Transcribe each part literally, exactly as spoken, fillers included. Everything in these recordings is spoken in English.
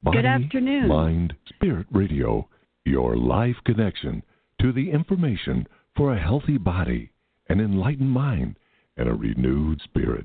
Good Body, afternoon. Mind, Spirit Radio, your life connection to the information for a healthy body, an enlightened mind, and a renewed spirit.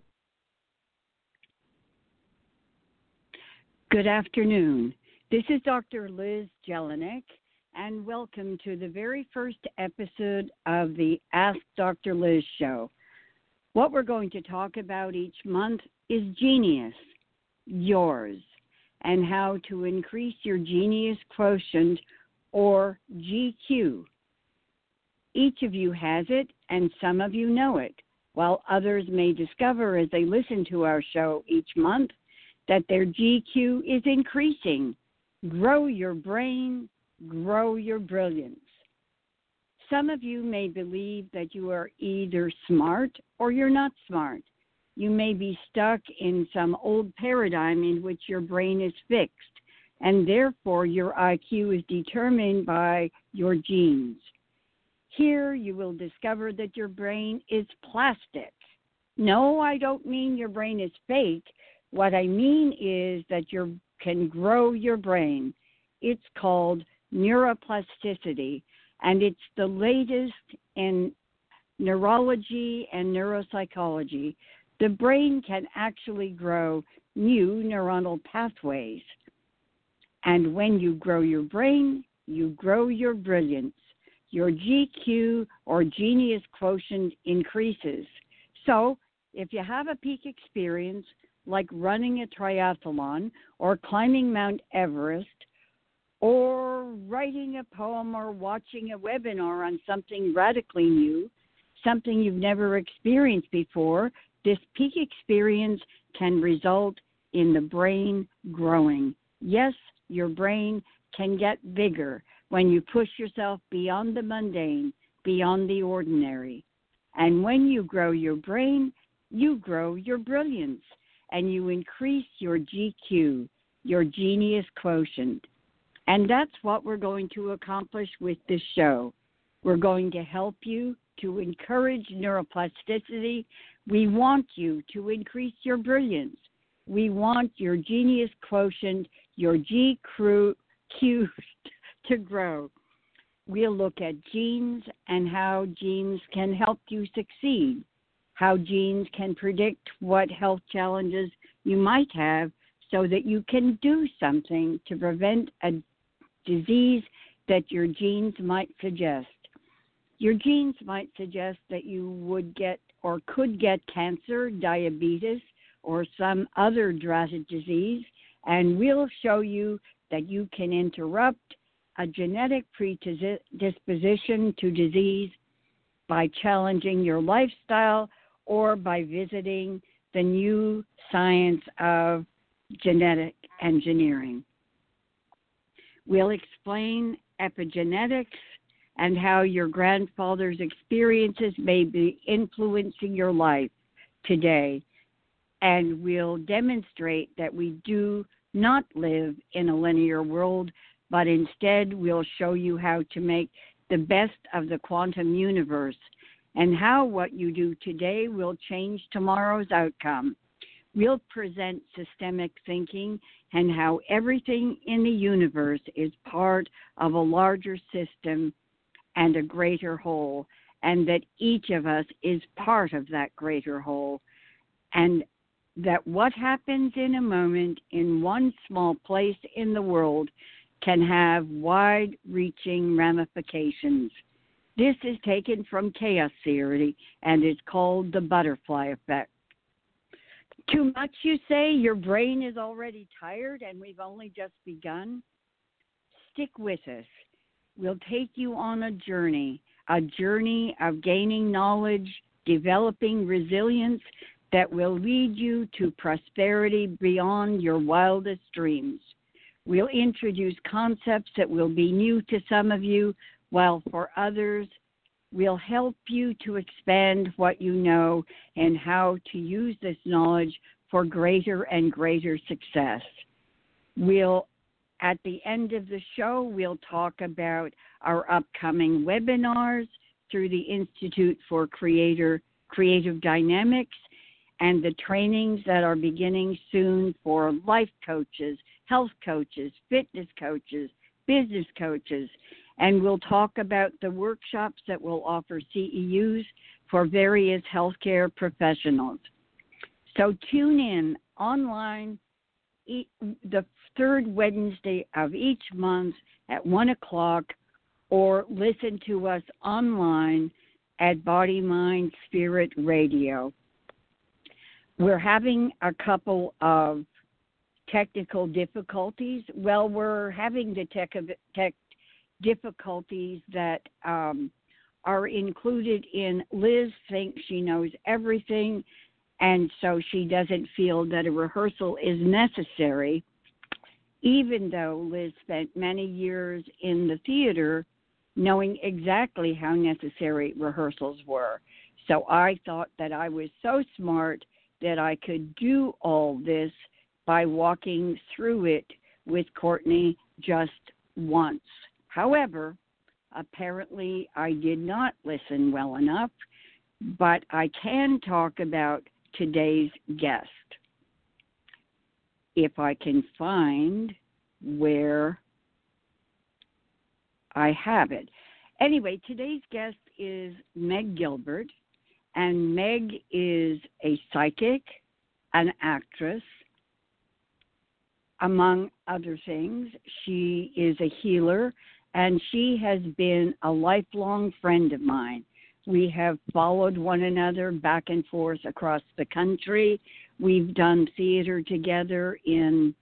Good afternoon. This is Doctor Liz Jelinek, and welcome to the very first episode of the Ask Doctor Liz show. What we're going to talk about each month is genius, yours, and how to increase your genius quotient, or G Q. Each of you has it, and some of you know it, while others may discover as they listen to our show each month that their G Q is increasing. Grow your brain, grow your brilliance. Some of you may believe that you are either smart or you're not smart. You may be stuck in some old paradigm in which your brain is fixed, and therefore your I Q is determined by your genes. Here you will discover that your brain is plastic. No, I don't mean your brain is fake. What I mean is that you can grow your brain. It's called neuroplasticity, and it's the latest in neurology and neuropsychology. The brain can actually grow new neuronal pathways. And when you grow your brain, you grow your brilliance. Your G Q, or genius quotient, increases. So if you have a peak experience like running a triathlon or climbing Mount Everest or writing a poem or watching a webinar on something radically new, something you've never experienced before, this peak experience can result in the brain growing. Yes, your brain can get bigger when you push yourself beyond the mundane, beyond the ordinary. And when you grow your brain, you grow your brilliance, and you increase your G Q, your genius quotient. And that's what we're going to accomplish with this show. We're going to help you to encourage neuroplasticity. We want you to increase your brilliance. We want your genius quotient, your G Q to grow. We'll look at genes and how genes can help you succeed, how genes can predict what health challenges you might have so that you can do something to prevent a disease that your genes might suggest. Your genes might suggest that you would get or could get cancer, diabetes, or some other dreaded disease, and we'll show you that you can interrupt a genetic predisposition to disease by challenging your lifestyle or by visiting the new science of genetic engineering. We'll explain epigenetics and how your grandfather's experiences may be influencing your life today. And we'll demonstrate that we do not live in a linear world, but instead we'll show you how to make the best of the quantum universe and how what you do today will change tomorrow's outcome. We'll present systemic thinking and how everything in the universe is part of a larger system and a greater whole, and that each of us is part of that greater whole, and that what happens in a moment in one small place in the world can have wide-reaching ramifications. This is taken from chaos theory and is called the butterfly effect. Too much, you say? Your brain is already tired and we've only just begun? Stick with us. We'll take you on a journey, a journey of gaining knowledge, developing resilience that will lead you to prosperity beyond your wildest dreams. We'll introduce concepts that will be new to some of you, while for others, we'll help you to expand what you know and how to use this knowledge for greater and greater success. We'll At the end of the show, we'll talk about our upcoming webinars through the Institute for Creator, Creative Dynamics and the trainings that are beginning soon for life coaches health coaches, fitness coaches, business coaches, and we'll talk about the workshops that we'll offer C E Us for various healthcare professionals. So tune in online the third Wednesday of each month at one o'clock, or listen to us online at Body, Mind, Spirit Radio. We're having a couple of technical difficulties. Well, we're having the tech, tech difficulties that um, are included in Liz thinks she knows everything, and so she doesn't feel that a rehearsal is necessary, even though Liz spent many years in the theater knowing exactly how necessary rehearsals were. So I thought that I was so smart that I could do all this by walking through it with Courtney just once. However, apparently I did not listen well enough, but I can talk about today's guest. If I can find where I have it. Anyway, today's guest is Meg Gilbert, and Meg is a psychic, an actress, among other things. She is a healer, and she has been a lifelong friend of mine. We have followed one another back and forth across the country. We've done theater together in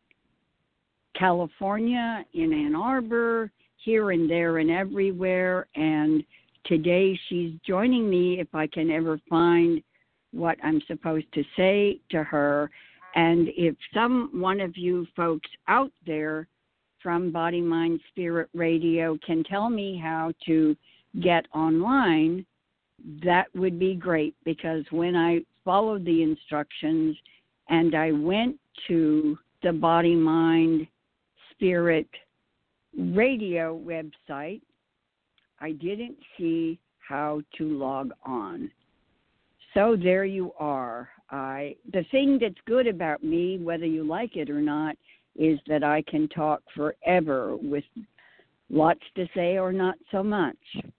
California, in Ann Arbor, here and there and everywhere, and today she's joining me if I can ever find what I'm supposed to say to her. And if some one of you folks out there from Body, Mind, Spirit Radio can tell me how to get online, that would be great, because when I followed the instructions and I went to the Body, Mind, Spirit Radio website, I didn't see how to log on. So there you are. I the thing that's good about me, whether you like it or not, is that I can talk forever with lots to say or not so much.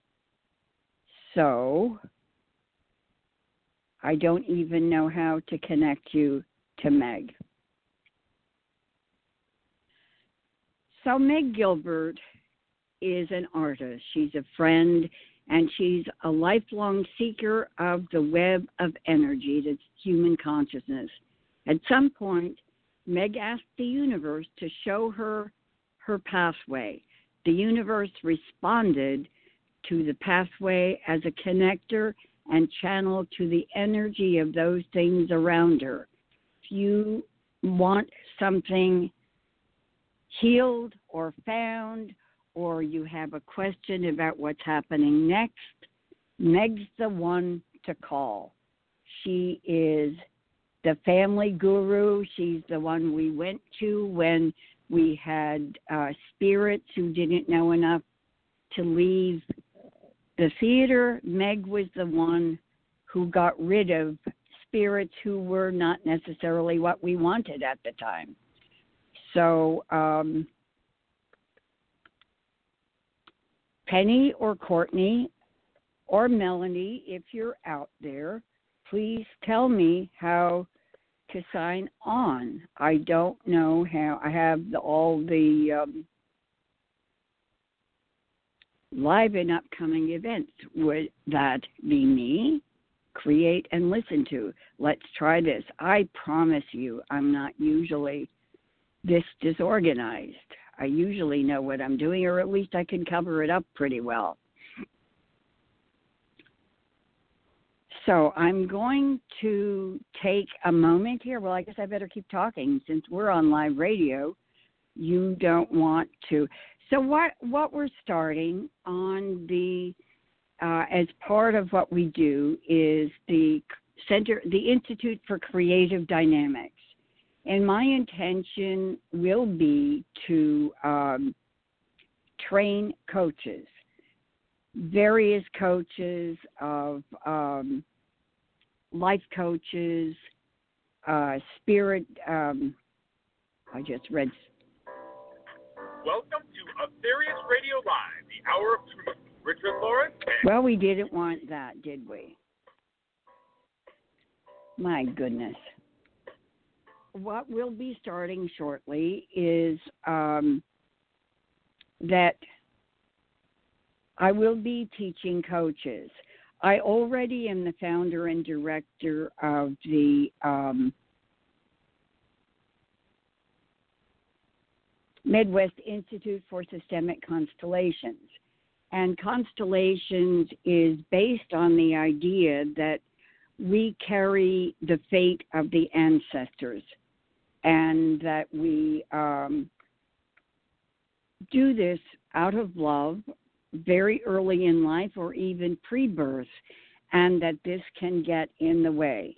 So I don't even know how to connect you to Meg. So Meg Gilbert is an artist. She's a friend, and she's a lifelong seeker of the web of energy that's human consciousness. At some point, Meg asked the universe to show her her pathway. The universe responded to the pathway as a connector and channel to the energy of those things around her. If you want something healed or found, or you have a question about what's happening next, Meg's the one to call. She is the family guru. She's the one we went to when we had uh, spirits who didn't know enough to leave the theater. Meg was the one who got rid of spirits who were not necessarily what we wanted at the time. So um, Penny or Courtney or Melanie, if you're out there, please tell me how to sign on. I don't know how. I have the, all the um, live and upcoming events. Would that be me? Create and listen to. Let's try this. I promise you, I'm not usually this disorganized. I usually know what I'm doing, or at least I can cover it up pretty well. So I'm going to take a moment here. Well, I guess I better keep talking since we're on live radio. You don't want to. So what what we're starting on the uh, as part of what we do is the Center, the Institute for Creative Dynamics. And my intention will be to um, train coaches, various coaches of um, life coaches, uh, spirit, um, I just read. Welcome to Aetherius Radio Live, the Hour of Truth. Richard Lawrence. Well, we didn't want that, did we? My goodness. What we'll be starting shortly is um, that I will be teaching coaches. I already am the founder and director of the um, Midwest Institute for Systemic Constellations. And Constellations is based on the idea that we carry the fate of the ancestors, and that we um, do this out of love very early in life or even pre-birth, and that this can get in the way.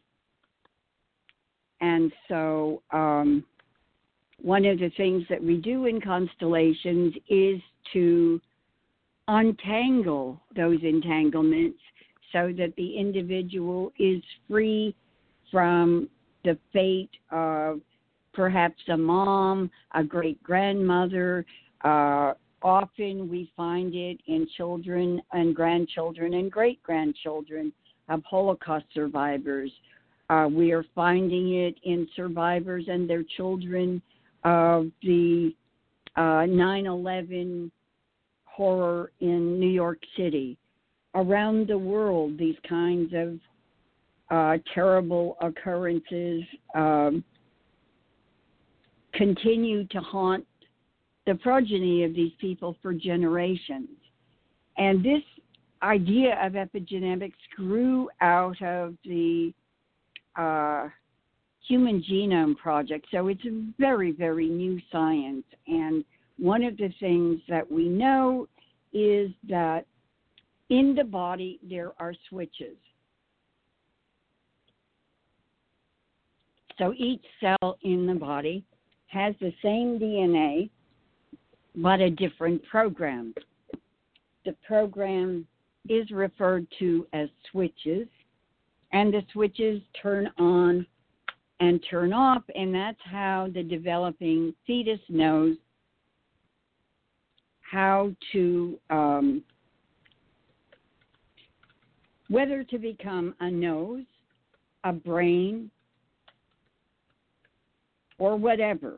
And so um, one of the things that we do in Constellations is to untangle those entanglements so that the individual is free from the fate of perhaps a mom, a great-grandmother. Uh, often we find it in children and grandchildren and great-grandchildren of Holocaust survivors. Uh, we are finding it in survivors and their children of the uh, nine eleven horror in New York City. Around the world, these kinds of uh, terrible occurrences um, continue to haunt the progeny of these people for generations. And this idea of epigenetics grew out of the uh, Human Genome Project. So it's a very, very new science. And one of the things that we know is that in the body there are switches. So each cell in the body has the same D N A, but a different program. The program is referred to as switches, and the switches turn on and turn off, and that's how the developing fetus knows how to, um, whether to become a nose, a brain, or whatever.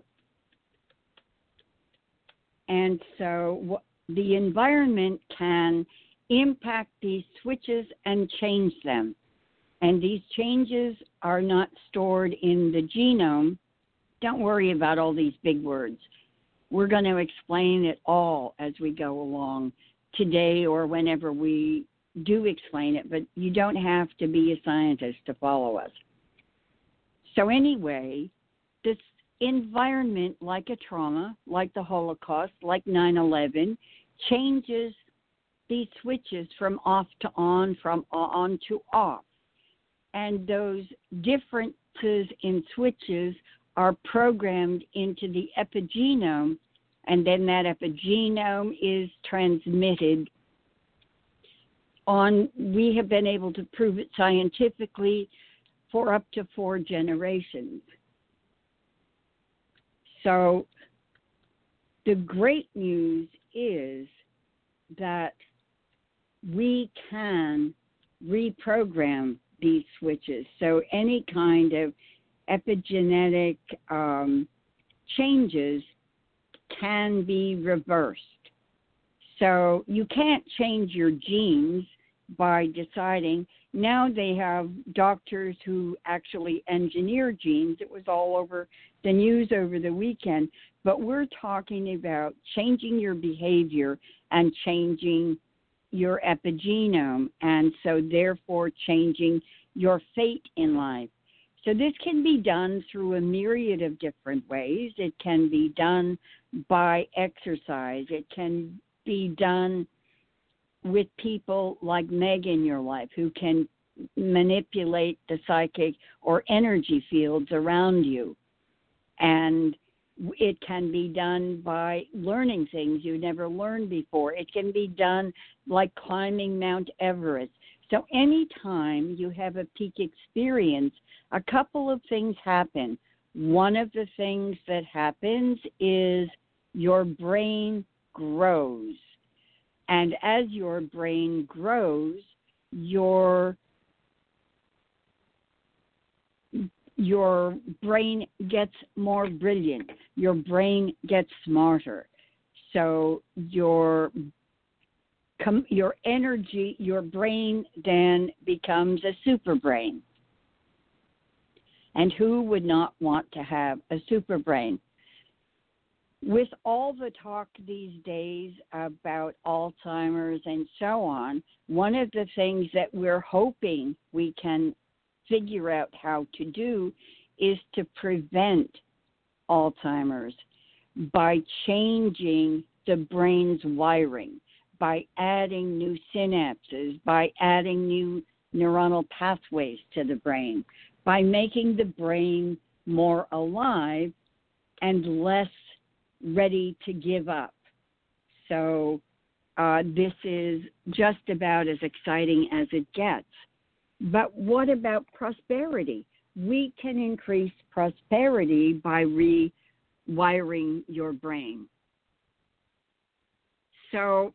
And so the environment can impact these switches and change them. And these changes are not stored in the genome. Don't worry about all these big words. We're going to explain it all as we go along today or whenever we do explain it, but you don't have to be a scientist to follow us. So anyway, this environment, like a trauma, like the Holocaust, like nine eleven, changes these switches from off to on, from on to off. And those differences in switches are programmed into the epigenome, and then that epigenome is transmitted on, we have been able to prove it scientifically, for up to four generations. So the great news is that we can reprogram these switches. So any kind of epigenetic um, changes can be reversed. So you can't change your genes by deciding. Now they have doctors who actually engineer genes. It was all over the news over the weekend. But we're talking about changing your behavior and changing your epigenome, and so therefore changing your fate in life. So this can be done through a myriad of different ways. It can be done by exercise. It can be done with people like Meg in your life who can manipulate the psychic or energy fields around you. And it can be done by learning things you never learned before. It can be done like climbing Mount Everest. So anytime you have a peak experience, a couple of things happen. one of the things that happens is your brain grows. And as your brain grows, your your brain gets more brilliant. Your brain gets smarter. So your your energy, your brain then becomes a super brain. And who would not want to have a super brain? With all the talk these days about Alzheimer's and so on, one of the things that we're hoping we can figure out how to do is to prevent Alzheimer's by changing the brain's wiring, by adding new synapses, by adding new neuronal pathways to the brain, by making the brain more alive and less ready to give up. So uh, this is just about as exciting as it gets. But what about prosperity? We can increase prosperity by rewiring your brain. So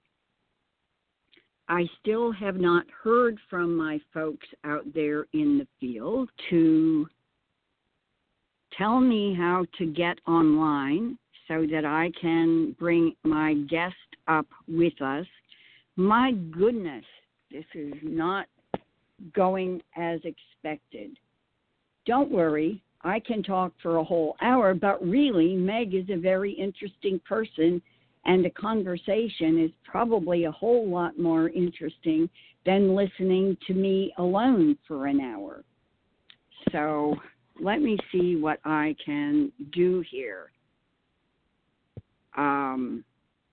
I still have not heard from my folks out there in the field to tell me how to get online so that I can bring my guest up with us. My goodness, this is not going as expected. Don't worry, I can talk for a whole hour, but really, Meg is a very interesting person, and the conversation is probably a whole lot more interesting than listening to me alone for an hour. So let me see what I can do here. Um,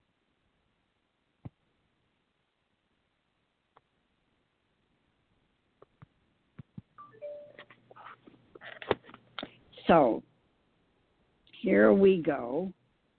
so here we go.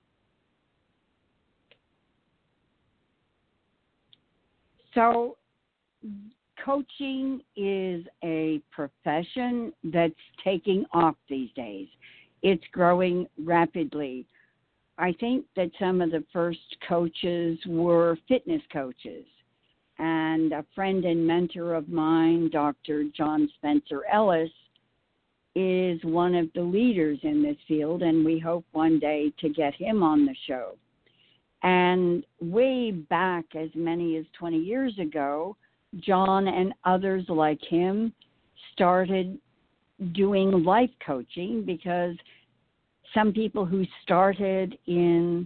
So coaching is a profession that's taking off these days. It's growing rapidly. I think that some of the first coaches were fitness coaches. And a friend and mentor of mine, Doctor John Spencer Ellis, is one of the leaders in this field, and we hope one day to get him on the show. And way back, as many as twenty years ago, John and others like him started doing life coaching because some people who started in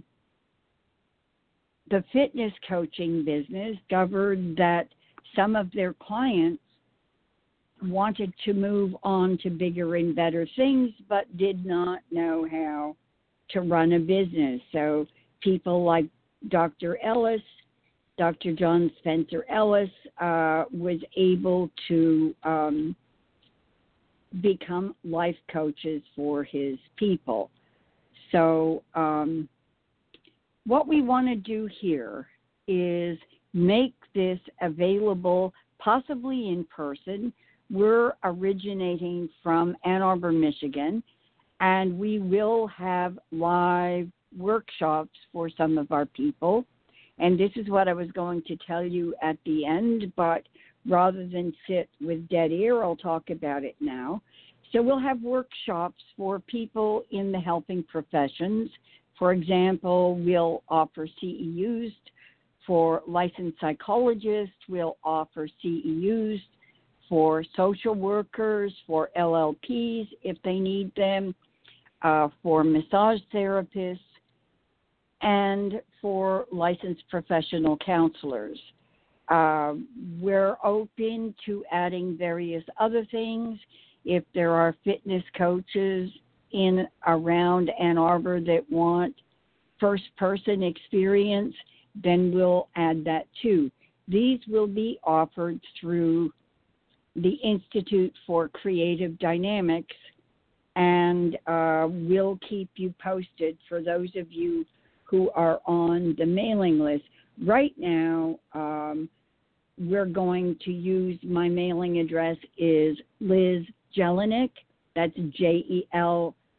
the fitness coaching business discovered that some of their clients wanted to move on to bigger and better things, but did not know how to run a business. So people like Doctor Ellis, Doctor John Spencer Ellis, uh, was able to um, become life coaches for his people. So um, what we want to do here is make this available, possibly in person. We're originating from Ann Arbor, Michigan, and we will have live workshops for some of our people. And this is what I was going to tell you at the end, but rather than sit with dead ear, I'll talk about it now. So we'll have workshops for people in the helping professions. For example, we'll offer C E Us for licensed psychologists. We'll offer C E Us for social workers, for L L Ps if they need them, uh, for massage therapists, and for licensed professional counselors. Uh, we're open to adding various other things. If there are fitness coaches in around Ann Arbor that want first-person experience, then we'll add that too. These will be offered through the Institute for Creative Dynamics, and uh, we'll keep you posted for those of you who are on the mailing list. Right now, um, we're going to use, my mailing address is Liz Jelinek, that's J E L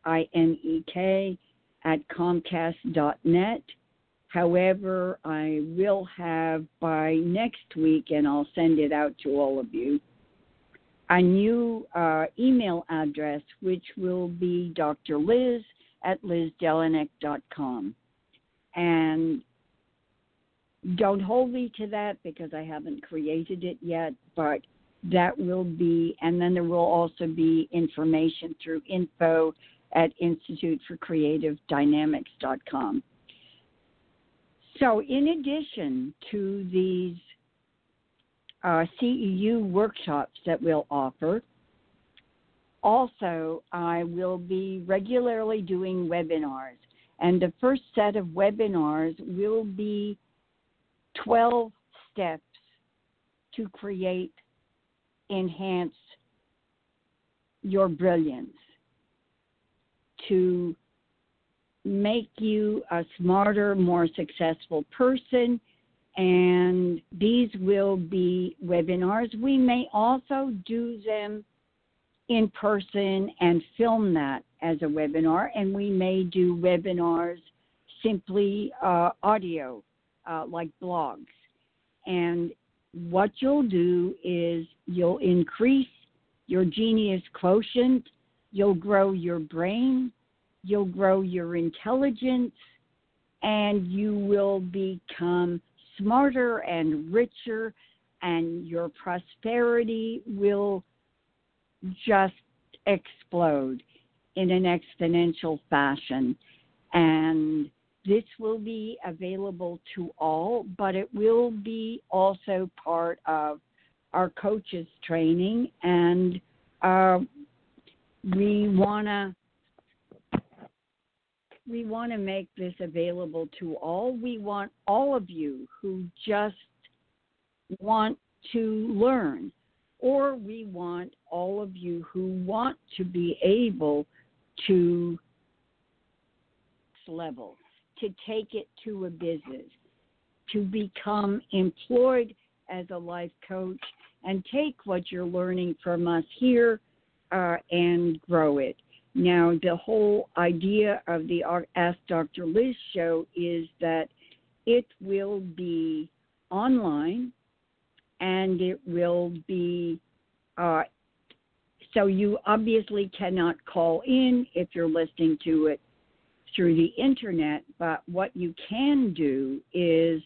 I N E K, at Comcast dot net. However, I will have by next week, and I'll send it out to all of you, a new uh, email address, which will be Doctor Liz at liz jelinek dot com. And don't hold me to that because I haven't created it yet, but that will be, and then there will also be information through info at institute for creative dynamics dot com. So in addition to these uh, C E U workshops that we'll offer, also I will be regularly doing webinars. And the first set of webinars will be twelve steps to create, enhance your brilliance, to make you a smarter, more successful person. And these will be webinars. We may also do them in person and film that as a webinar, and we may do webinars simply uh, audio, uh, like blogs. And what you'll do is you'll increase your genius quotient, you'll grow your brain, you'll grow your intelligence, and you will become smarter and richer, and your prosperity will just explode in an exponential fashion. And this will be available to all, but it will be also part of our coaches training. And uh, we want to we want to make this available to all. We want all of you who just want to learn, or we want all of you who want to be able to level, to take it to a business, to become employed as a life coach and take what you're learning from us here uh, and grow it. Now, the whole idea of the Ask Doctor Liz show is that it will be online, and it will be, uh, so you obviously cannot call in if you're listening to it through the internet, but what you can do is,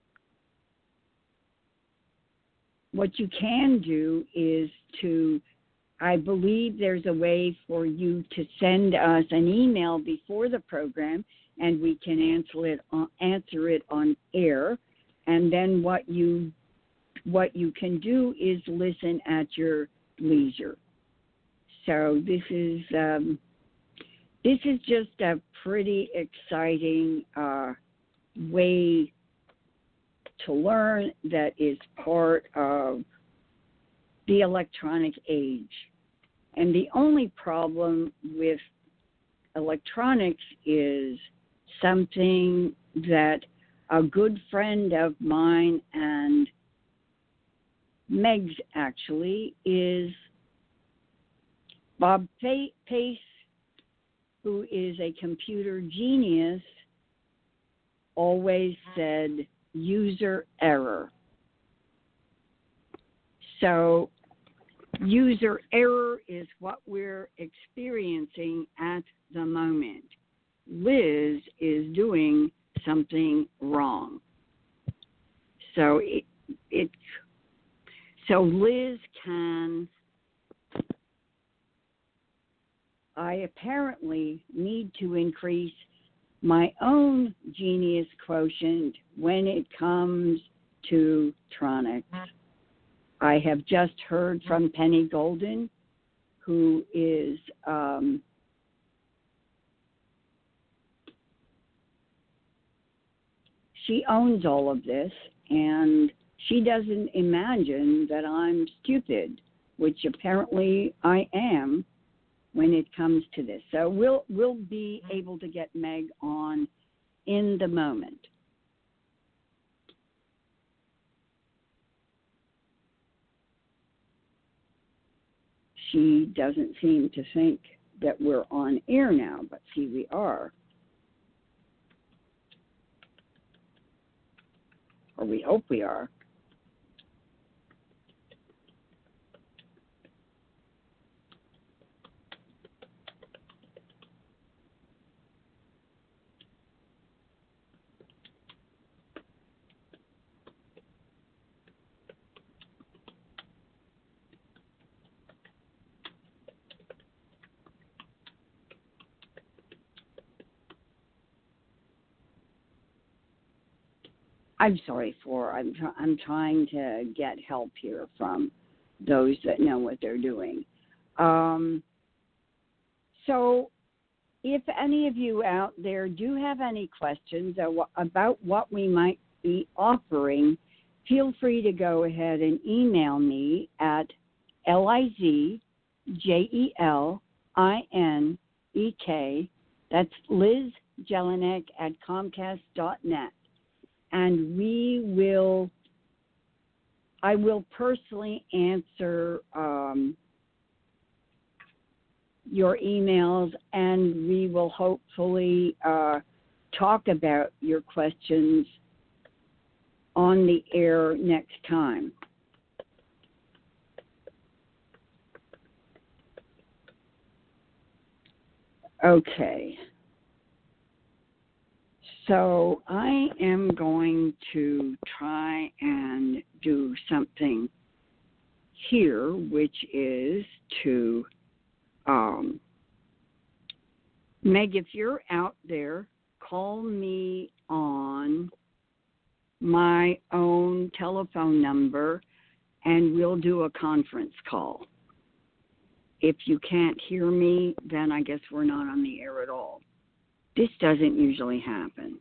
what you can do is to, I believe there's a way for you to send us an email before the program, and we can answer it on, answer it on air. And then what you what you can do is listen at your leisure. So this is um, this is just a pretty exciting uh, way to learn that is part of the electronic age. And the only problem with electronics is something that a good friend of mine and Meg's actually is Bob Pace, who is a computer genius, always said user error. So user error is what we're experiencing at the moment. Liz is doing something wrong. So it, it so Liz can, I apparently need to increase my own genius quotient when it comes to tronics. I have just heard from Penny Golden, who is um, she owns all of this, and she doesn't imagine that I'm stupid, which apparently I am when it comes to this. So we'll we'll be able to get Meg on in the moment. She doesn't seem to think that we're on air now, but see, we are. Or we hope we are. I'm sorry for, I'm, tr- I'm trying to get help here from those that know what they're doing. Um, so if any of you out there do have any questions about what we might be offering, feel free to go ahead and email me at L I Z J E L I N E K, that's Liz Jelinek at Comcast dot net. And we will, I will personally answer um, your emails, and we will hopefully uh, talk about your questions on the air next time. Okay. So I am going to try and do something here, which is to, um, Meg, if you're out there, call me on my own telephone number and we'll do a conference call. If you can't hear me, then I guess we're not on the air at all. This doesn't usually happen.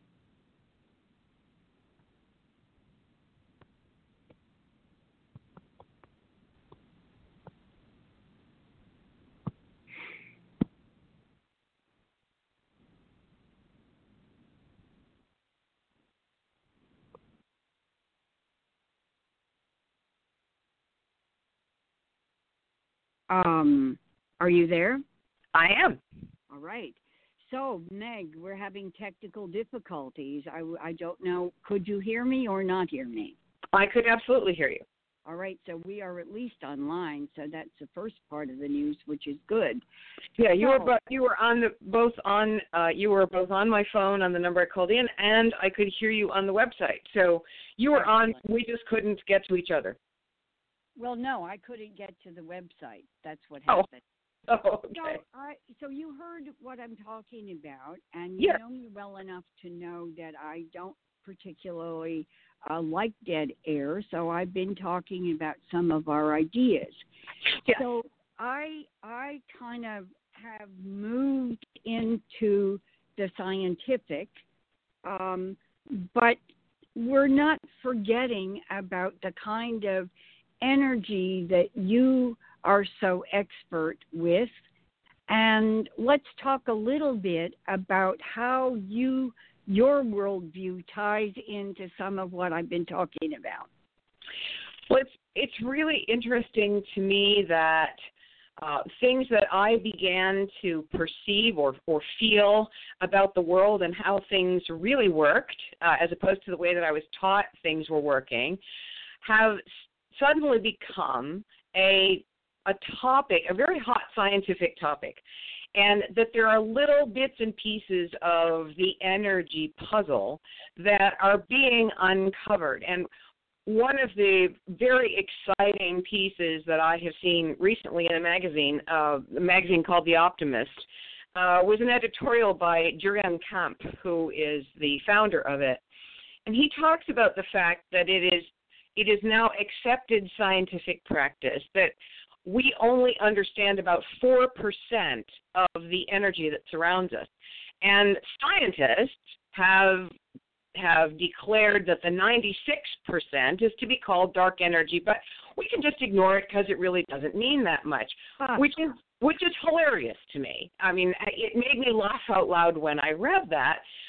Um, are you there? I am. All right. So, Meg, we're having technical difficulties. I, I don't know. Could you hear me or not hear me? I could absolutely hear you. All right. So we are at least online. So that's the first part of the news, which is good. Yeah, you so, were bo- you were on the both on uh, you were both on my phone on the number I called in, and I could hear you on the website. So you were excellent. on. We just couldn't get to each other. Well, no, I couldn't get to the website. That's what Oh. happened. Oh, okay. So, I, so you heard what I'm talking about, and yeah. you know me well enough to know that I don't particularly uh, like dead air, so I've been talking about some of our ideas. Yeah. So I I kind of have moved into the scientific, um, but we're not forgetting about the kind of energy that you are so expert with. And let's talk a little bit about how you your worldview ties into some of what I've been talking about. Well, it's, it's really interesting to me that uh, things that I began to perceive or, or feel about the world and how things really worked, uh, as opposed to the way that I was taught things were working, have suddenly become a a topic, a very hot scientific topic, and that there are little bits and pieces of the energy puzzle that are being uncovered. And one of the very exciting pieces that I have seen recently in a magazine, uh, a magazine called The Optimist, uh, was an editorial by Jurgen Kamp, who is the founder of it. And he talks about the fact that it is it is now accepted scientific practice that we only understand about four percent of the energy that surrounds us. And scientists have have declared that the ninety-six percent is to be called dark energy, but we can just ignore it because it really doesn't mean that much, Ah. which is which is hilarious to me. I mean, it made me laugh out loud when I read that.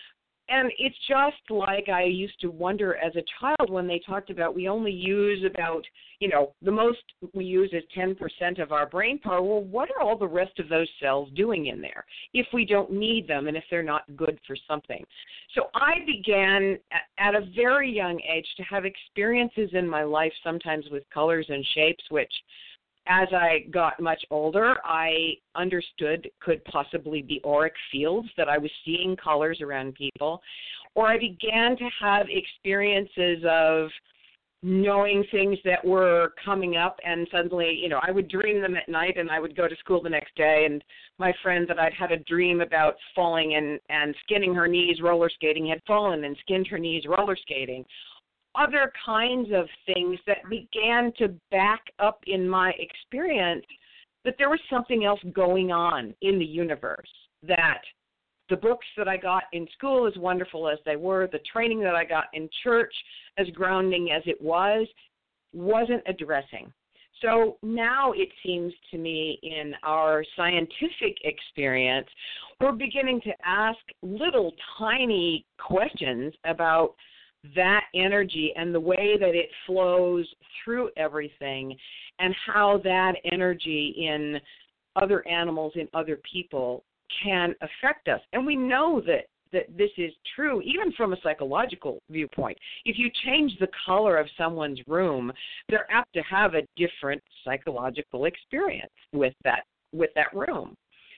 And it's just like I used to wonder as a child when they talked about we only use about, you know, the most we use is ten percent of our brain power. Well, what are all the rest of those cells doing in there if we don't need them and if they're not good for something? So I began at a very young age to have experiences in my life, sometimes with colors and shapes, which as I got much older, I understood could possibly be auric fields, that I was seeing colors around people. Or I began to have experiences of knowing things that were coming up, and suddenly, you know, I would dream them at night and I would go to school the next day, and my friend that I'd had a dream about falling and, and skinning her knees roller skating had fallen and skinned her knees roller skating. Other kinds of things that began to back up in my experience that there was something else going on in the universe, that the books that I got in school, as wonderful as they were, the training that I got in church, as grounding as it was, wasn't addressing. So now it seems to me in our scientific experience, we're beginning to ask little tiny questions about that energy and the way that it flows through everything, and how that energy in other animals, in other people, can affect us. And we know that, that this is true even from a psychological viewpoint. If you change the color of someone's room, they're apt to have a different psychological experience with that with that room.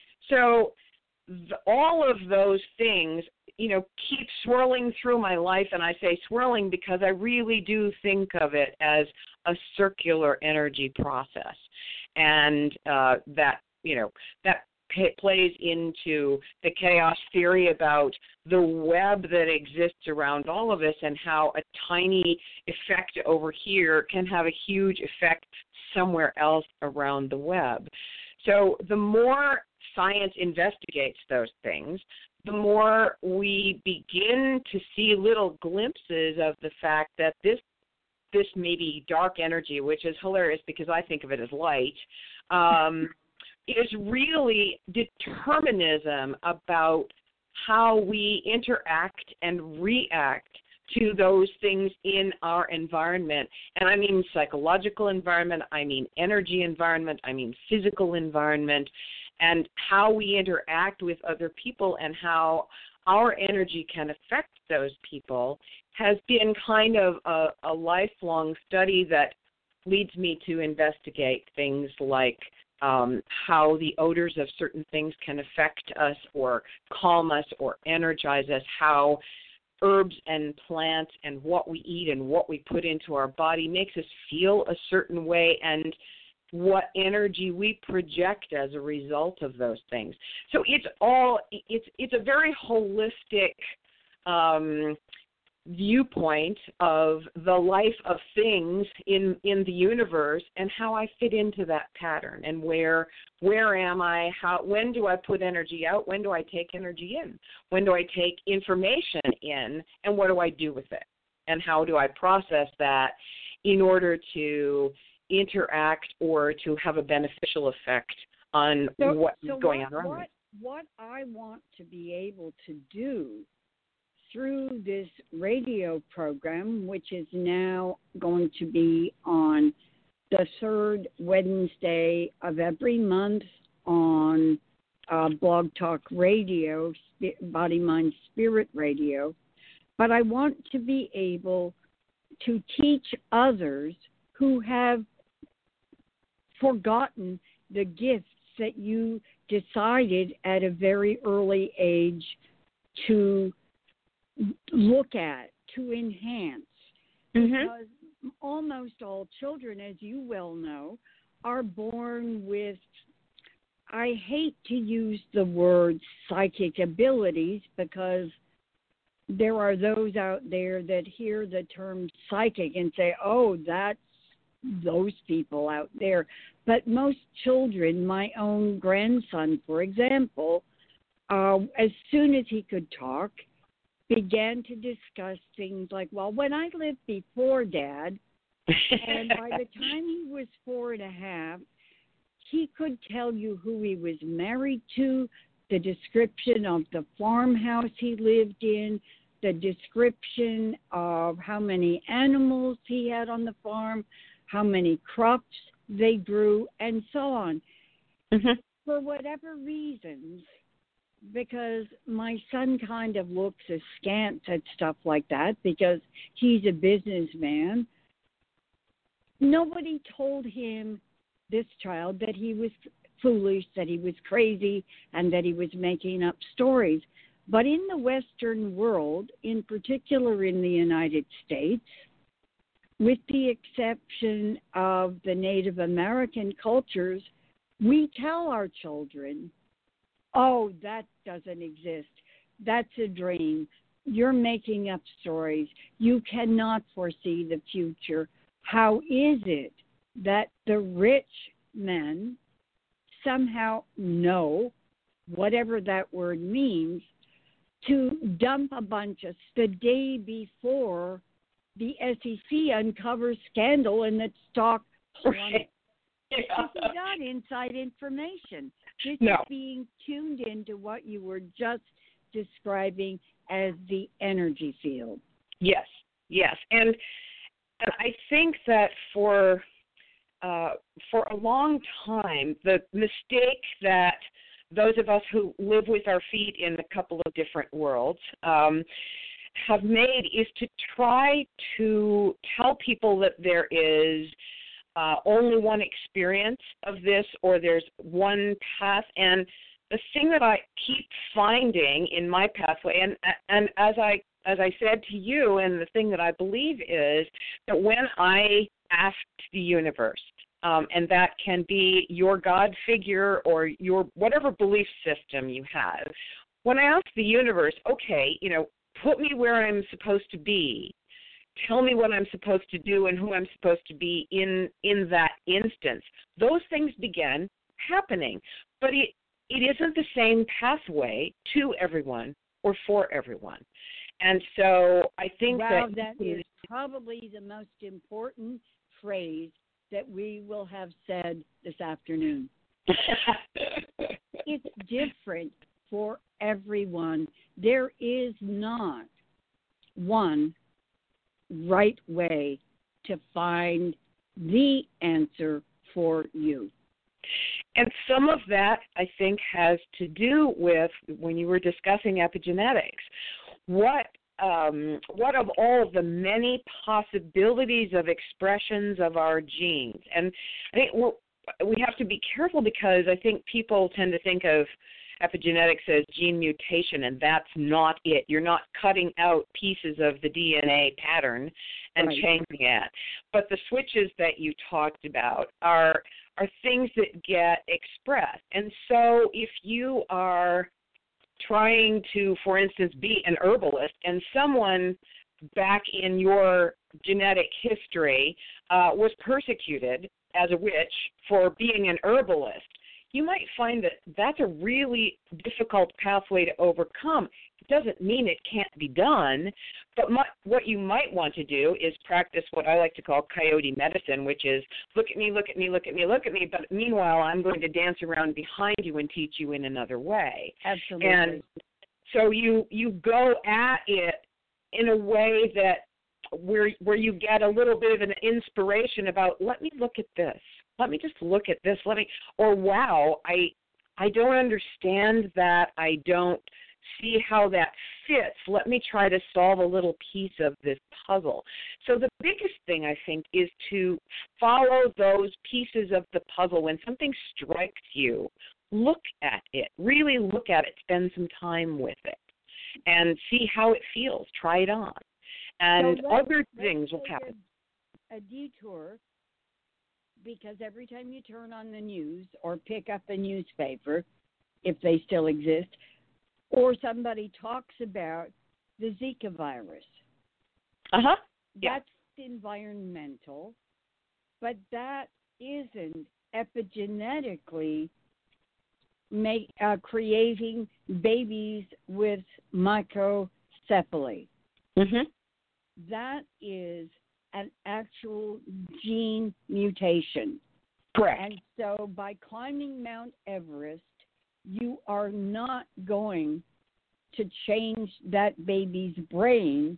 So the, all of those things, you know, keep swirling through my life, and I say swirling because I really do think of it as a circular energy process, and uh, that, you know, that p- plays into the chaos theory about the web that exists around all of us, and how a tiny effect over here can have a huge effect somewhere else around the web. So the more science investigates those things, the more we begin to see little glimpses of the fact that this this maybe dark energy, which is hilarious because I think of it as light, um, is really determinism about how we interact and react to those things in our environment. And I mean psychological environment, I mean energy environment, I mean physical environment, and how we interact with other people and how our energy can affect those people has been kind of a, a lifelong study that leads me to investigate things like um, how the odors of certain things can affect us or calm us or energize us, how herbs and plants and what we eat and what we put into our body makes us feel a certain way, and what energy we project as a result of those things. So it's all it's it's a very holistic um, viewpoint of the life of things in in the universe and how I fit into that pattern, and where where am I, how when do I put energy out, when do I take energy in, when do I take information in, and what do I do with it, and how do I process that in order to interact or to have a beneficial effect on so, what's so going what, on around what, me. What I want to be able to do through this radio program, which is now going to be on the third Wednesday of every month on uh, Blog Talk Radio, Body, Mind, Spirit Radio, but I want to be able to teach others who have forgotten the gifts that you decided at a very early age to look at, to enhance. Mm-hmm. Because almost all children, as you well know, are born with, I hate to use the word psychic abilities, because there are those out there that hear the term psychic and say, oh, that's those people out there. But most children, my own grandson, for example, uh, as soon as he could talk, began to discuss things like, well, when I lived before Dad, and by the time he was four and a half, he could tell you who he was married to, the description of the farmhouse he lived in, the description of how many animals he had on the farm, how many crops they grew, and so on. Mm-hmm. For whatever reasons, because my son kind of looks askance at stuff like that because he's a businessman, nobody told him, this child, that he was foolish, that he was crazy, and that he was making up stories. But in the Western world, in particular in the United States, with the exception of the Native American cultures, we tell our children, oh, that doesn't exist. That's a dream. You're making up stories. You cannot foresee the future. How is it that the rich men somehow know, whatever that word means, to dump a bunch of the day before the S E C uncovers scandal and that stock plummets? Yeah. This is not inside information. This No. is being tuned into what you were just describing as the energy field. Yes, yes, and, and I think that for uh, for a long time, the mistake that those of us who live with our feet in a couple of different worlds um, have made is to try to tell people that there is uh, only one experience of this, or there's one path. And the thing that I keep finding in my pathway, and and as I as I said to you, and the thing that I believe is that when I asked the universe, um, and that can be your God figure or your whatever belief system you have, when I asked the universe, okay, you know, put me where I'm supposed to be, tell me what I'm supposed to do and who I'm supposed to be in in that instance, those things began happening. But it it isn't the same pathway to everyone or for everyone. And so I think wow, that... that is probably the most important phrase that we will have said this afternoon. It's different for everyone. There is not one right way to find the answer for you. And some of that, I think, has to do with when you were discussing epigenetics. What um, what of all of the many possibilities of expressions of our genes? And I think we're, we have to be careful because I think people tend to think of epigenetics as gene mutation, and that's not it. You're not cutting out pieces of the D N A pattern and right. changing it. But the switches that you talked about are are things that get expressed. And so if you are trying to, for instance, be an herbalist, and someone back in your genetic history uh, was persecuted as a witch for being an herbalist, you might find that that's a really difficult pathway to overcome. It doesn't mean it can't be done, but my, what you might want to do is practice what I like to call coyote medicine, which is look at me, look at me, look at me, look at me, but meanwhile I'm going to dance around behind you and teach you in another way. Absolutely. And so you, you go at it in a way that where where you get a little bit of an inspiration about, let me look at this. Let me just look at this. Let me, or wow, I I don't understand that. I don't see how that fits. Let me try to solve a little piece of this puzzle. So the biggest thing, I think, is to follow those pieces of the puzzle. When something strikes you, look at it. Really look at it. Spend some time with it and see how it feels. Try it on. And so let's, other let's things will take happen. A, a detour, because every time you turn on the news or pick up a newspaper, if they still exist, or somebody talks about the Zika virus. Uh-huh. Yeah. That's environmental, but that isn't epigenetically make, uh, creating babies with microcephaly. Mm-hmm. That is an actual gene mutation. Correct. And so by climbing Mount Everest, you are not going to change that baby's brain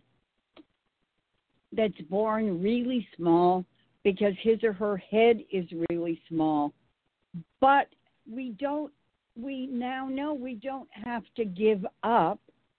that's born really small because his or her head is really small. But we don't, we now know we don't have to give up,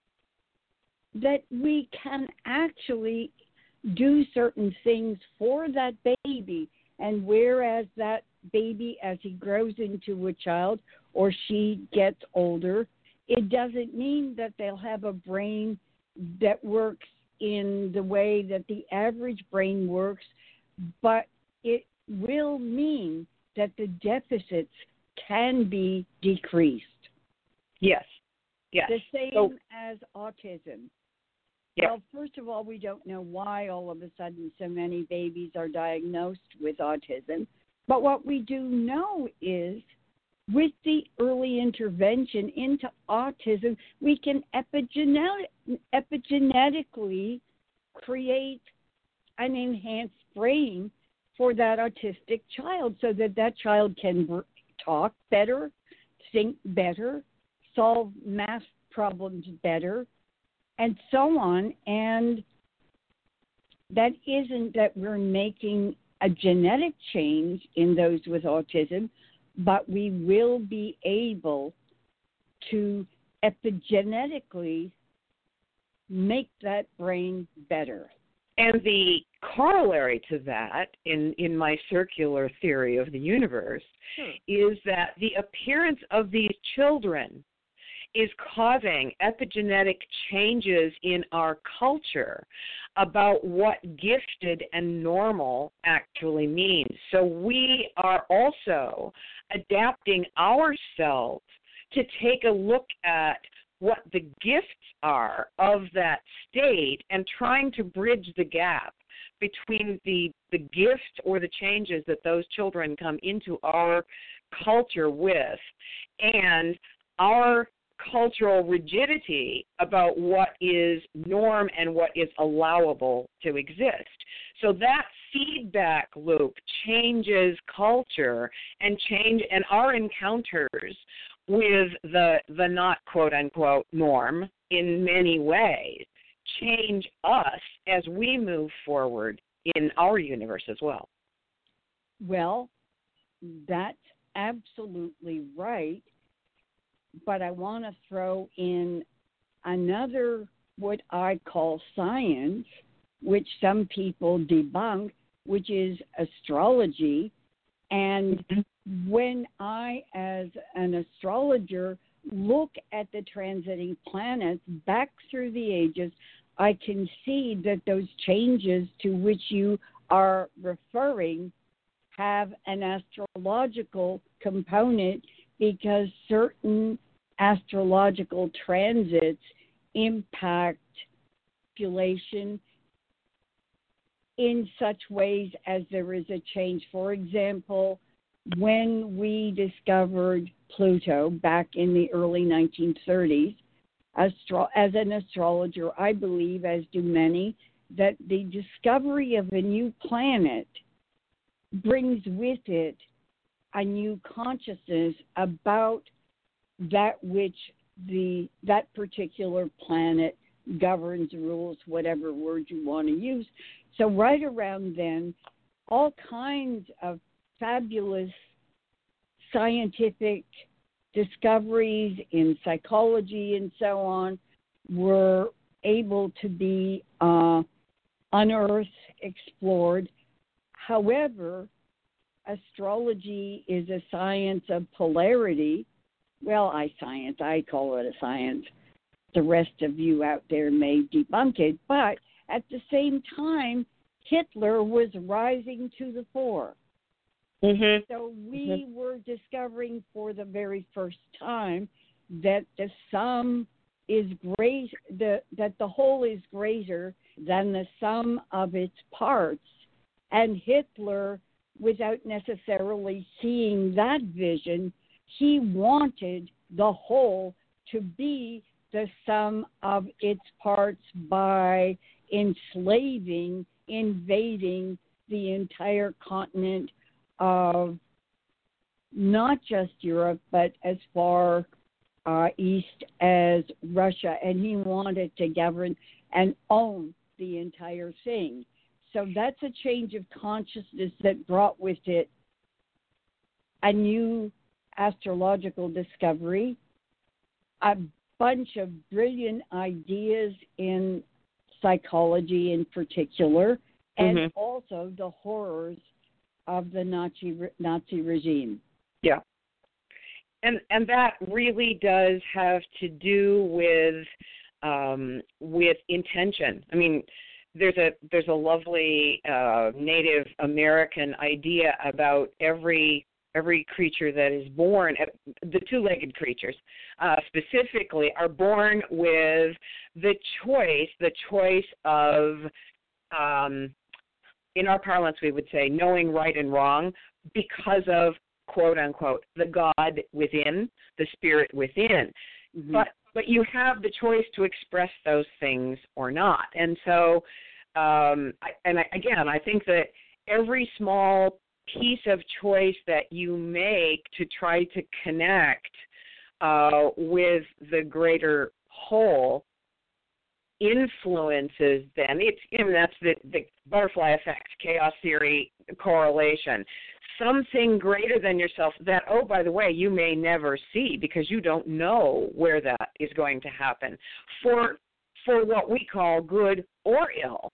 that we can actually do certain things for that baby. And whereas that baby, as he grows into a child or she gets older, it doesn't mean that they'll have a brain that works in the way that the average brain works, but it will mean that the deficits can be decreased. Yes. Yes. The same so, as autism. Yeah. Well, first of all, we don't know why all of a sudden so many babies are diagnosed with autism. But what we do know is with the early intervention into autism, we can epigenetic, epigenetically create an enhanced brain for that autistic child so that that child can talk better, think better, solve math problems better, and so on. And that isn't that we're making a genetic change in those with autism, but we will be able to epigenetically make that brain better. And the corollary to that, in, in my circular theory of the universe, Sure. is that the appearance of these children is causing epigenetic changes in our culture about what gifted and normal actually means. So we are also adapting ourselves to take a look at what the gifts are of that state and trying to bridge the gap between the, the gift or the changes that those children come into our culture with and our cultural rigidity about what is norm and what is allowable to exist. So that feedback loop changes culture and change and our encounters with the the not quote unquote norm in many ways change us as we move forward in our universe as well. Well, that's absolutely right. But I want to throw in another, what I call science, which some people debunk, which is astrology. And mm-hmm. when I, as an astrologer, look at the transiting planets back through the ages, I can see that those changes to which you are referring have an astrological component because certain astrological transits impact population in such ways as there is a change. For example, when we discovered Pluto back in the early nineteen thirties, astro- as an astrologer, I believe, as do many, that the discovery of a new planet brings with it a new consciousness about that which the that particular planet governs, rules, whatever word you want to use. So right around then, all kinds of fabulous scientific discoveries in psychology and so on were able to be uh, unearthed, explored. However, astrology is a science of polarity. Well, I science, I call it a science. The rest of you out there may debunk it, but at the same time, Hitler was rising to the fore. Mm-hmm. So we mm-hmm. were discovering for the very first time that the sum is great, the, that the whole is greater than the sum of its parts. And Hitler, without necessarily seeing that vision, he wanted the whole to be the sum of its parts by enslaving, invading the entire continent of not just Europe, but as far uh, east as Russia, and he wanted to govern and own the entire thing. So that's a change of consciousness that brought with it a new astrological discovery, a bunch of brilliant ideas in psychology in particular, and mm-hmm. also the horrors of the Nazi Nazi regime. Yeah. And and that really does have to do with um, with intention. I mean, there's a there's a lovely uh, Native American idea about every every creature that is born, the two-legged creatures uh, specifically, are born with the choice, the choice of, um, in our parlance we would say, knowing right and wrong because of, quote unquote, the God within, the spirit within. Mm-hmm. But but you have the choice to express those things or not. And so, um, I, and I, again, I think that every small piece of choice that you make to try to connect uh, with the greater whole influences then, it's, I mean, that's the, the butterfly effect, chaos theory, correlation. Something greater than yourself that, oh, by the way, you may never see because you don't know where that is going to happen for for what we call good or ill.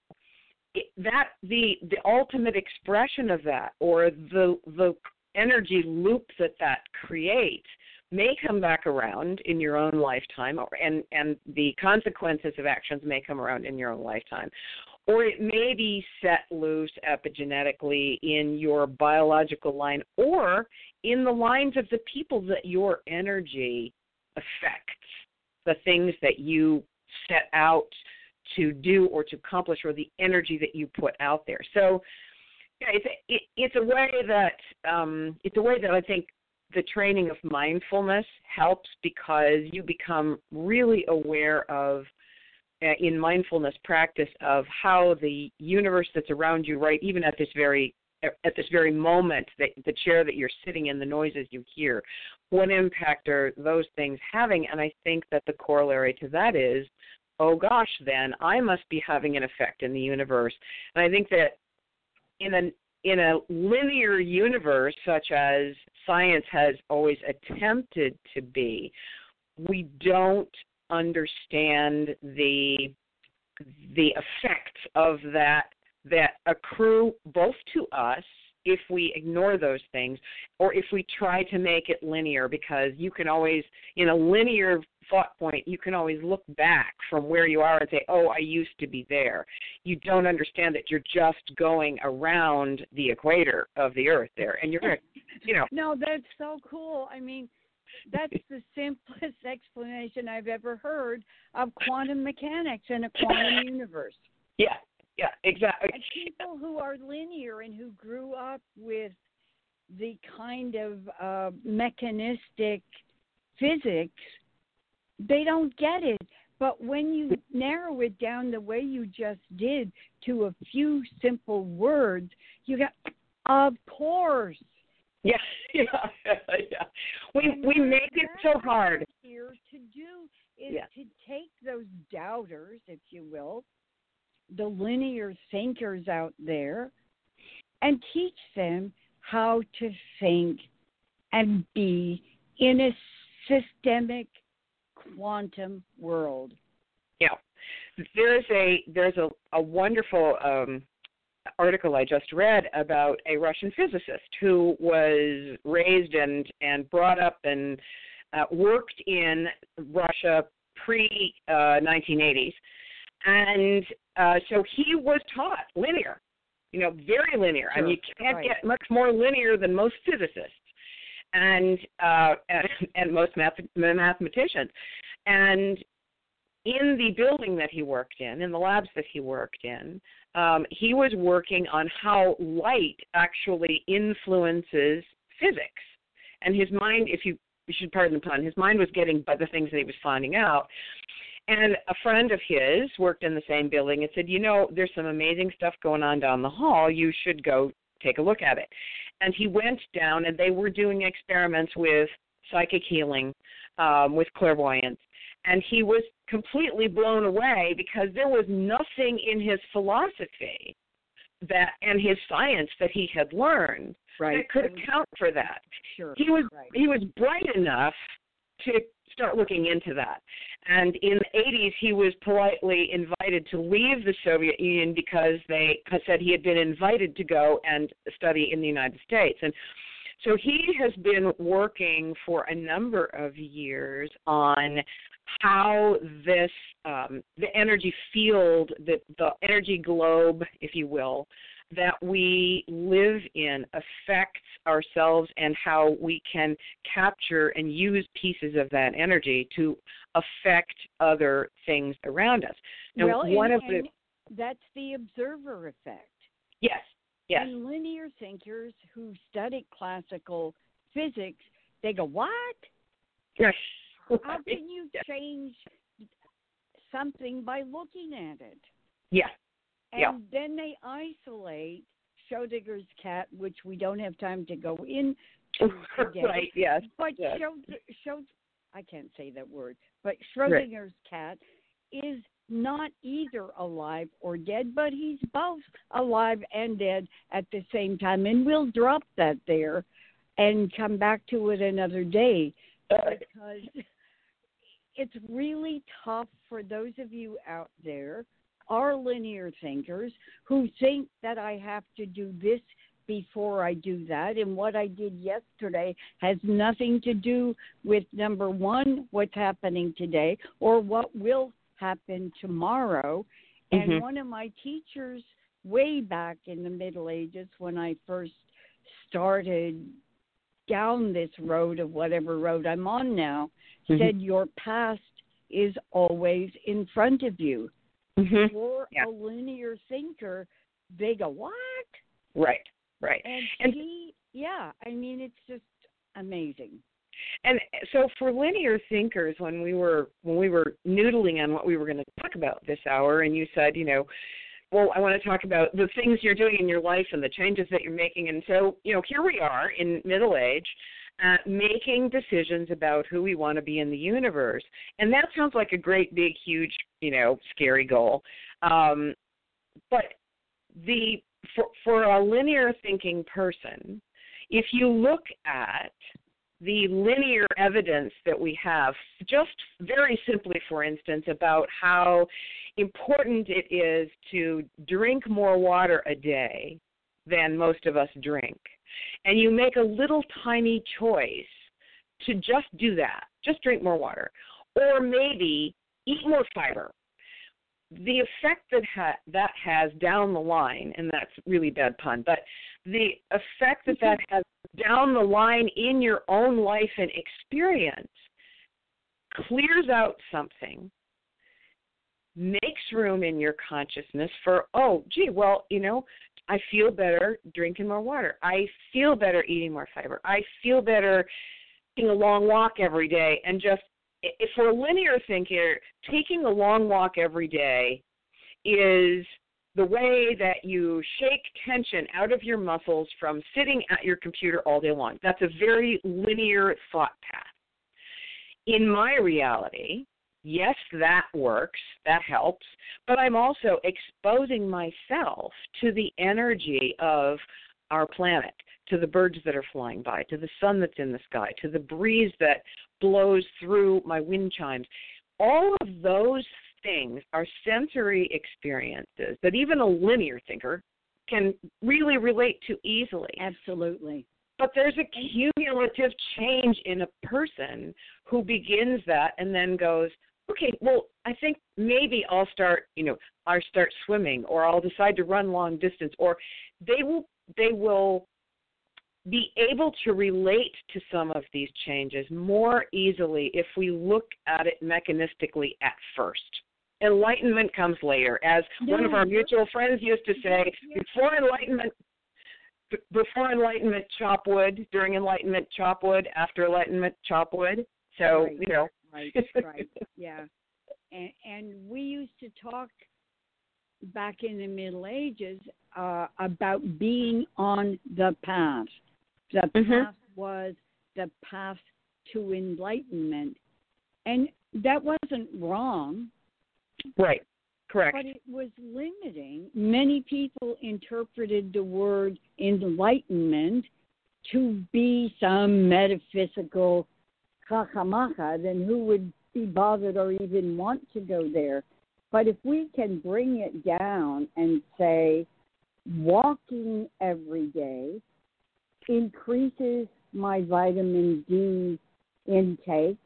That the the ultimate expression of that, or the the energy loop that that creates, may come back around in your own lifetime, or, and and the consequences of actions may come around in your own lifetime, or it may be set loose epigenetically in your biological line, or in the lines of the people that your energy affects, the things that you set out to do or to accomplish, or the energy that you put out there. So, yeah, it's a, it, it's a way that um, it's a way that I think the training of mindfulness helps, because you become really aware of, uh, in mindfulness practice, of how the universe that's around you, right, even at this very at this very moment, that the chair that you're sitting in, the noises you hear, what impact are those things having? And I think that the corollary to that is, oh gosh, then I must be having an effect in the universe. And I think that in a in a linear universe, such as science has always attempted to be, we don't understand the the effects of that that accrue both to us if we ignore those things, or if we try to make it linear, because you can always, in a linear thought point, you can always look back from where you are and say, oh, I used to be there. You don't understand that you're just going around the equator of the Earth there, and you're going to, you know. No, that's so cool. I mean, that's the simplest explanation I've ever heard of quantum mechanics and a quantum universe. Yeah. Yeah, exactly. And people who are linear and who grew up with the kind of uh, mechanistic physics, they don't get it. But when you narrow it down the way you just did to a few simple words, you got, of course. Yeah, yeah, yeah. We and we make it so hard. Here to do is yeah. to take those doubters, if you will, the linear thinkers out there, and teach them how to think and be in a systemic quantum world. Yeah, there's a there's a, a wonderful um, article I just read about a Russian physicist who was raised and and brought up and uh, worked in Russia pre uh, nineteen eighties. And uh, so he was taught linear, you know, very linear. Sure. I mean, you can't right. get much more linear than most physicists and uh, and, and most math, mathematicians. And in the building that he worked in, in the labs that he worked in, um, he was working on how light actually influences physics. And his mind, if you, you should pardon the pun, his mind was getting by the things that he was finding out. And a friend of his worked in the same building and said, you know, there's some amazing stuff going on down the hall. You should go take a look at it. And he went down, and they were doing experiments with psychic healing, um, with clairvoyance. And he was completely blown away because there was nothing in his philosophy that and his science that he had learned right. that could account for that. Sure. He was right. he was bright enough to start looking into that. And in the eighties, he was politely invited to leave the Soviet Union because they said he had been invited to go and study in the United States. And so he has been working for a number of years on how this, um, the energy field, the, the energy globe, if you will, that we live in affects ourselves and how we can capture and use pieces of that energy to affect other things around us. Now, well, one and, of the and that's the observer effect. Yes, yes. And linear thinkers who study classical physics, they go, what? Yes. How can you change something by looking at it? Yeah. And yeah. then they isolate Schrödinger's cat, which we don't have time to go into today. Right, yes. But yes. Schröd, Schröd, I can't say that word, but Schrödinger's right. cat is not either alive or dead, but he's both alive and dead at the same time. And we'll drop that there and come back to it another day because it's really tough for those of you out there, are linear thinkers, who think that I have to do this before I do that. And what I did yesterday has nothing to do with, number one, what's happening today or what will happen tomorrow. And mm-hmm. one of my teachers way back in the Middle Ages, when I first started down this road of whatever road I'm on now, mm-hmm. said your past is always in front of you. Mm-hmm. For yeah. a linear thinker, they go, what? Right, right. And, and he, yeah, I mean, it's just amazing. And so for linear thinkers, when we were when we were noodling on what we were going to talk about this hour, and you said, you know, well, I want to talk about the things you're doing in your life and the changes that you're making. And so, you know, here we are in middle age, uh, making decisions about who we want to be in the universe. And that sounds like a great, big, huge, you know, scary goal. Um, but the for, for a linear thinking person, if you look at the linear evidence that we have, just very simply, for instance, about how important it is to drink more water a day than most of us drink, and you make a little tiny choice to just do that, just drink more water, or maybe eat more fiber, the effect that ha- that has down the line, and that's really bad pun, but the effect that that has down the line in your own life and experience clears out something, makes room in your consciousness for, oh, gee, well, you know, I feel better drinking more water. I feel better eating more fiber. I feel better taking a long walk every day. And just, if for a linear thinker, taking a long walk every day is the way that you shake tension out of your muscles from sitting at your computer all day long. That's a very linear thought path. In my reality, yes, that works, that helps, but I'm also exposing myself to the energy of our planet, to the birds that are flying by, to the sun that's in the sky, to the breeze that blows through my wind chimes. All of those things are sensory experiences that even a linear thinker can really relate to easily. Absolutely. But there's a cumulative change in a person who begins that and then goes, okay, well, I think maybe I'll start, you know, I'll start swimming, or I'll decide to run long distance, or they will they will be able to relate to some of these changes more easily if we look at it mechanistically at first. Enlightenment comes later. As no, one of our mutual friends used to say, before enlightenment, before enlightenment, chop wood. During enlightenment, chop wood. After enlightenment, chop wood. So, right, you know. Right, right, yeah. And, and we used to talk back in the Middle Ages uh, about being on the path. The mm-hmm. path was the path to enlightenment. And that wasn't wrong. Right. Correct. But it was limiting. Many people interpreted the word enlightenment to be some metaphysical chachamacha, then who would be bothered or even want to go there? But if we can bring it down and say, walking every day increases my vitamin D intake,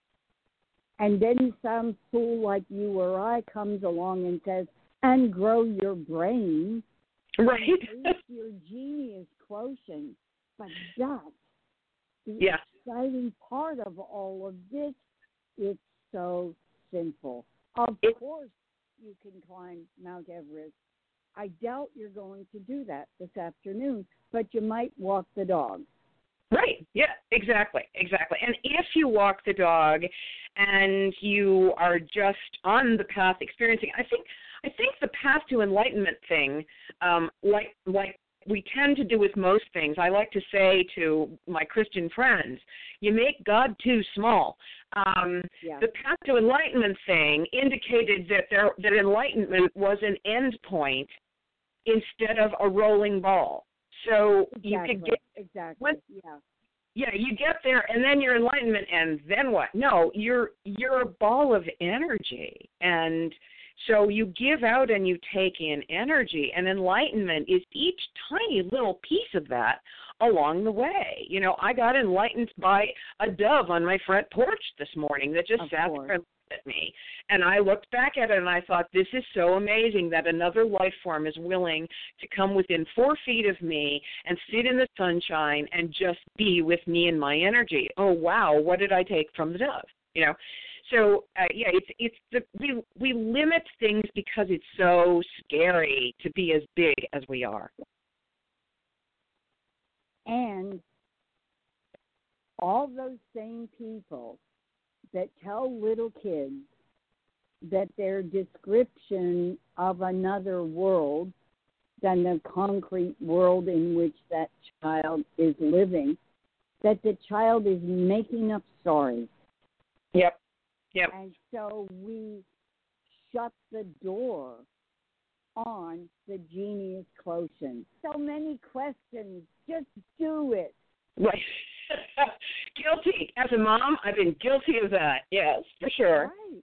and then some fool like you or I comes along and says, and grow your brain, right? Increase your genius quotient. But that's the yeah. exciting part of all of this. It's so simple. Of it, course, you can climb Mount Everest. I doubt you're going to do that this afternoon, but you might walk the dog. Right. Yeah, exactly. Exactly. And if you walk the dog and you are just on the path experiencing, I think I think the path to enlightenment thing, um, like like we tend to do with most things, I like to say to my Christian friends, you make God too small. Um, yeah. The path to enlightenment thing indicated that there that enlightenment was an end point instead of a rolling ball. So exactly. you could get exactly. when, yeah. Yeah, you get there, and then your enlightenment, and then what? No, you're you're a ball of energy, and so you give out and you take in energy, and enlightenment is each tiny little piece of that along the way. You know, I got enlightened by a dove on my front porch this morning that just of sat course. there and looked at me, and I looked back at it and I thought, this is so amazing that another life form is willing to come within four feet of me and sit in the sunshine and just be with me and my energy. Oh wow, what did I take from the dove? You know, so uh, yeah, it's it's the we we limit things because it's so scary to be as big as we are. And all those same people that tell little kids that their description of another world than the concrete world in which that child is living, that the child is making up stories. Yep. Yep. And so we shut the door on the genius quotient. So many questions, just do it. Right. Guilty. As a mom, I've been guilty of that. Yes, for sure. Right.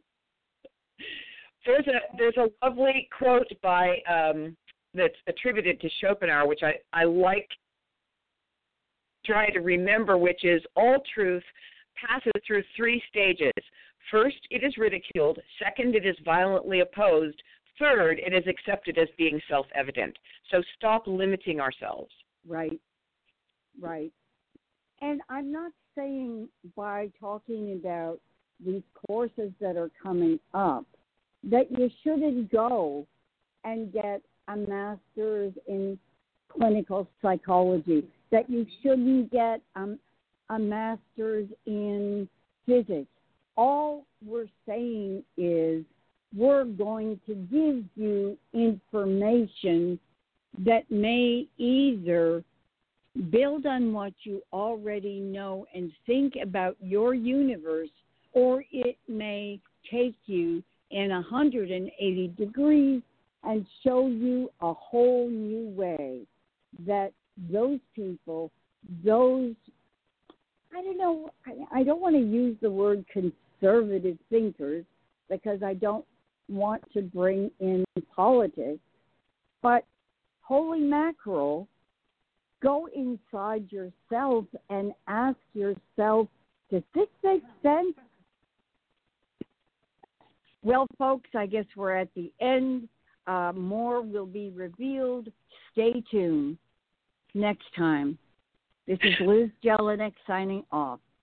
There's a there's a lovely quote by um, that's attributed to Schopenhauer, which I, I like trying to remember, which is all truth passes through three stages. First, it is ridiculed. Second, it is violently opposed. Third, it is accepted as being self-evident. So stop limiting ourselves. Right. Right. And I'm not saying by talking about these courses that are coming up that you shouldn't go and get a master's in clinical psychology, that you shouldn't get um, a master's in physics. All we're saying is we're going to give you information that may either build on what you already know and think about your universe, or it may take you in one hundred eighty degrees and show you a whole new way that those people, those, I don't know, I, I don't want to use the word conservative thinkers because I don't want to bring in politics, but holy mackerel, go inside yourself and ask yourself, does this make sense? Well, folks, I guess we're at the end. Uh, more will be revealed. Stay tuned next time. This is Liz Jelinek signing off.